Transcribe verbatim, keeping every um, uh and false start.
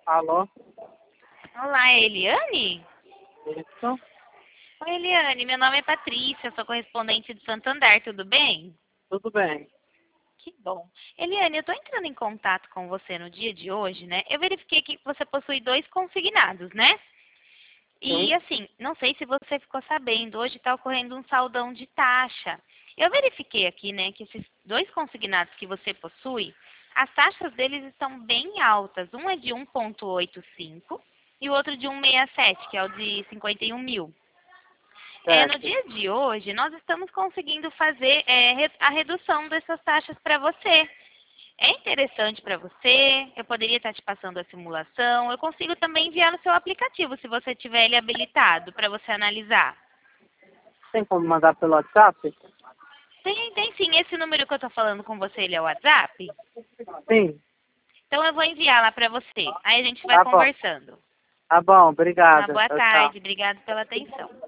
Alô? Olá, é Eliane? Isso? Oi, Eliane, meu nome é Patrícia, sou correspondente do Santander, tudo bem? Tudo bem. Que bom. Eliane, eu estou entrando em contato com você no dia de hoje, né? Eu verifiquei que você possui dois consignados, né? E Sim? assim, não sei se você ficou sabendo, hoje está ocorrendo um saldão de taxa. Eu verifiquei aqui, né, que esses dois consignados que você possui, as taxas deles estão bem altas. Um é de um vírgula oitenta e cinco e o outro de um vírgula sessenta e sete, que é o de cinquenta e um mil. É, no Certo. dia de hoje, nós estamos conseguindo fazer é, re- a redução dessas taxas para você. É interessante para você, eu poderia estar te passando a simulação, eu consigo também enviar no seu aplicativo, se você tiver ele habilitado para você analisar. Tem como mandar pelo WhatsApp? Tem, tem sim, esse número que eu estou falando com você, ele é o WhatsApp? Sim. Então eu vou enviar lá para você, aí a gente vai Tá bom. conversando. Tá bom, Uma obrigado. boa Tchau, tchau. tarde, obrigado pela atenção.